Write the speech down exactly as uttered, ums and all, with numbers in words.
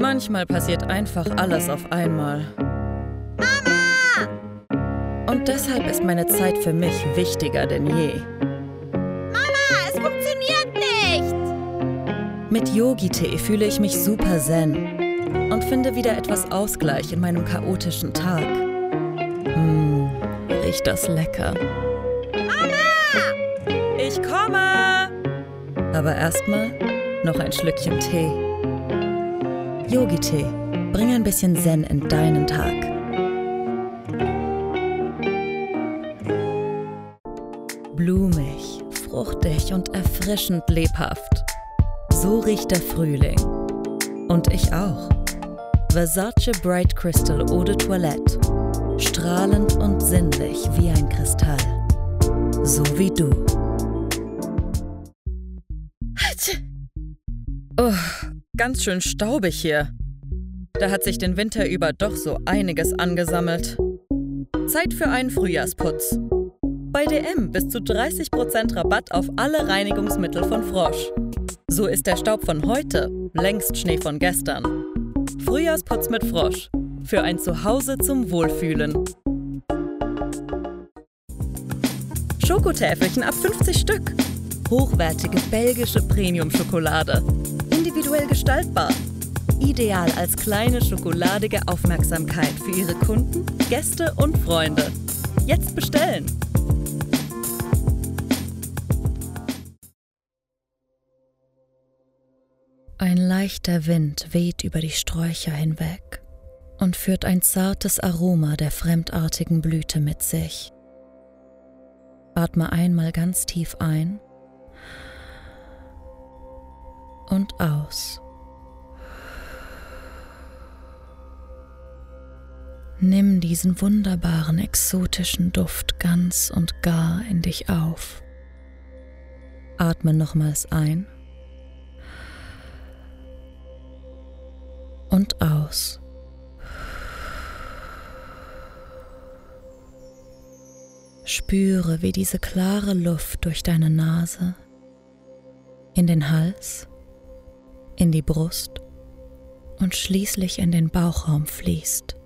Manchmal passiert einfach alles auf einmal. Mama! Und deshalb ist meine Zeit für mich wichtiger denn je. Mama, es funktioniert nicht! Mit Yogi-Tee fühle ich mich super zen und finde wieder etwas Ausgleich in meinem chaotischen Tag. Mmh, riecht das lecker. Mama! Ich komme! Aber erstmal noch ein Schlückchen Tee. Yogi-Tee, bring ein bisschen Zen in deinen Tag. Blumig, fruchtig und erfrischend lebhaft. So riecht der Frühling. Und ich auch. Versace Bright Crystal Eau de Toilette. Strahlend und sinnlich wie ein Kristall. So wie du. Oh, ganz schön staubig hier. Da hat sich den Winter über doch so einiges angesammelt. Zeit für einen Frühjahrsputz. Bei D M bis zu dreißig Prozent Rabatt auf alle Reinigungsmittel von Frosch. So ist der Staub von heute längst Schnee von gestern. Frühjahrsputz mit Frosch. Für ein Zuhause zum Wohlfühlen. Schokotäfelchen ab fünfzig Stück. Hochwertige belgische Premium-Schokolade. Individuell gestaltbar. Ideal als kleine schokoladige Aufmerksamkeit für Ihre Kunden, Gäste und Freunde. Jetzt bestellen! Ein leichter Wind weht über die Sträucher hinweg und führt ein zartes Aroma der fremdartigen Blüte mit sich. Atme einmal ganz tief ein und aus. Nimm diesen wunderbaren exotischen Duft ganz und gar in dich auf. Atme nochmals ein und aus. Spüre, wie diese klare Luft durch deine Nase in den Hals, in die Brust und schließlich in den Bauchraum fließt.